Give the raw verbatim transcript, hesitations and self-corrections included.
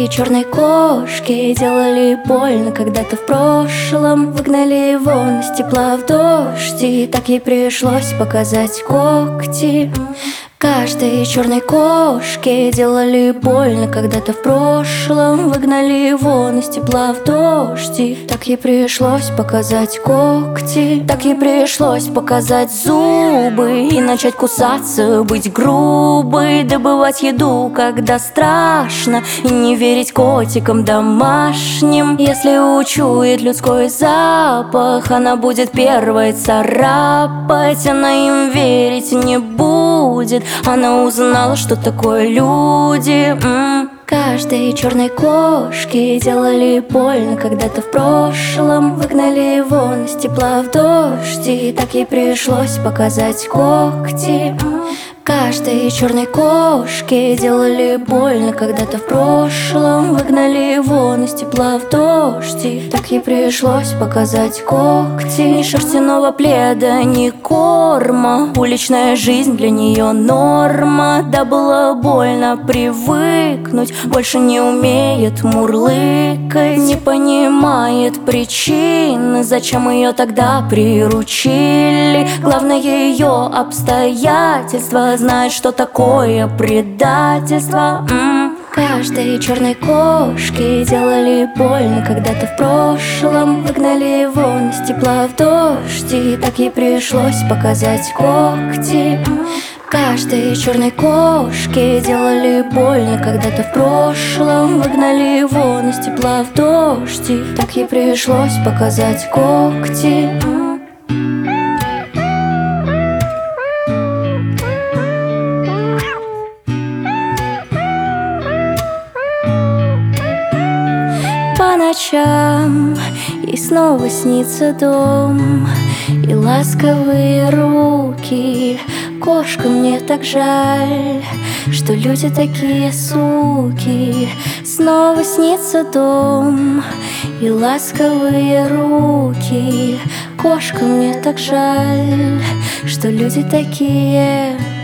Каждой черной кошке делали больно когда-то в прошлом. Выгнали вон из тепла в дождь, и так ей пришлось показать когти. Каждой черной кошке делали больно когда-то в прошлом. Выгнали вон из тепла в дождь, и так ей пришлось показать когти. Так ей пришлось показать зубы и начать кусаться, быть грубой, добывать еду, когда страшно, и не верить котикам домашним. Если учует людской запах, она будет первой царапать. Она им верить не будет, она узнала, что такое люди. М-м. Каждой черной кошке делали больно когда-то в прошлом. Выгнали вон из тепла в дождь, и так ей пришлось показать когти. Каждой черной кошке делали больно когда-то в прошлом. Выгнали вон из тепла в дождь, и так ей пришлось показать когти. Ни шерстяного пледа, ни корма, уличная жизнь для нее норма. Да было больно привыкнуть, больше не умеет мурлыкать. Не понимает причины, зачем ее тогда приручили. Главное ее обстоятельства, знает, что такое предательство. М-м. Каждой черной кошке делали больно когда-то в прошлом. Выгнали вон из тепла в дождь, и так ей пришлось показать когти. Каждой черной кошке делали больно когда-то в прошлом. Выгнали вон из тепла в дождь, и так ей пришлось показать когти. По ночам и снова снится дом и ласковые руки. Кошка, мне так жаль, что люди такие суки. Снова снится дом и ласковые руки. Кошка, мне так жаль, что люди такие